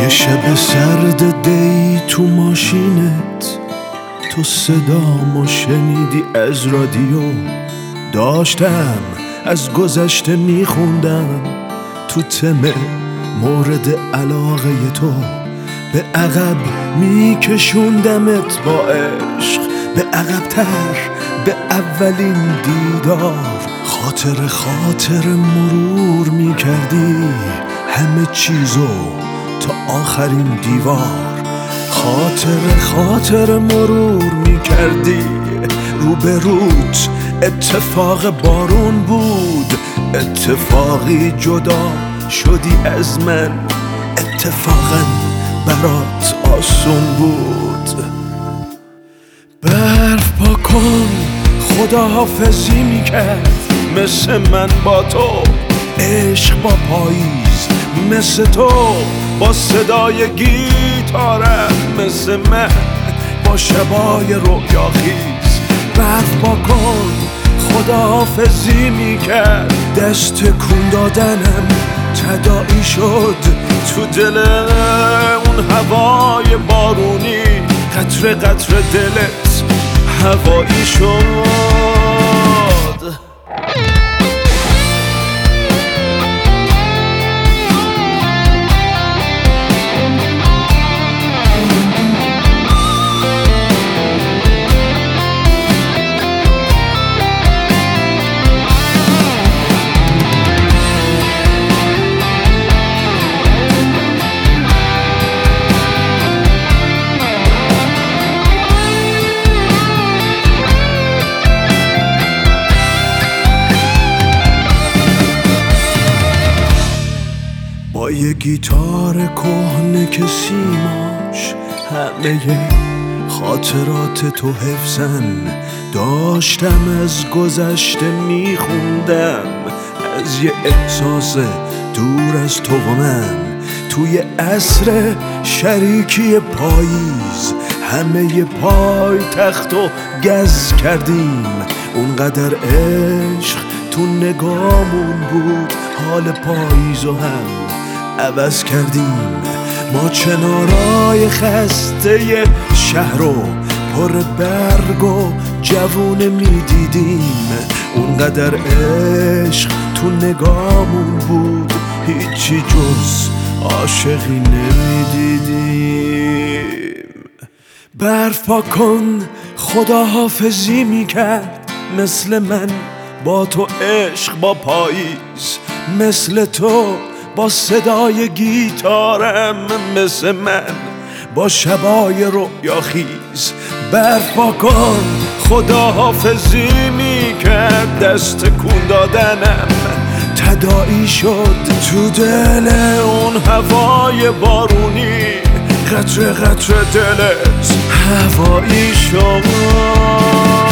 یه شب سرد دی تو ماشینت، تو صدامو شنیدی از رادیو. داشتم از گذشته میخوندم تو تم مورد علاقه تو. به عقب میکشوندمت با عشق، به عقب‌تر، به اولین دیدار. خاطر مرور میکردی همه چیزو تا آخرین دیوار. خاطر مرور میکردی روبروت اتفاق بارون بود. اتفاقی جدا شدی از من، اتفاقا برات آسون بود. برف پا کن خداحافظی میکرد مثل من با تو. عشق با پاییز مثل تو، با صدای گیتارم مثل من، با شبای رویاخیز. برف پا کن خداحافظی میکرد، دست تکون دادنم تداعی شد تو دل اون هوای بارونی. قطره قطره دلت هوایی شد. با یه گیتار کهنه که سیماش همه خاطرات تو حفظن. داشتم از گذشته میخوندم، از یه احساس دور از تو و من. توی عصر شریکی پاییز همه پای تخت و گز کردیم. اونقدر عشق تو نگامون بود، حال پاییزو هم عوض کردیم. ما چنارای خسته شهر رو پر برگ و جوونه میدیدیم. اونقدر عشق تو نگامون بود، هیچی جز عاشقی نمیدیدیم. برف پا کن خداحافظی میکرد مثل من با تو. عشق با پاییز مثل تو، با صدای گیتارم مثل من، با شبای رویاخیز. برف پا کن خداحافظی میکرد، دست تکون دادنم تداعی شد تو دل اون هوای بارونی. قطره قطره دلت هوایی شد.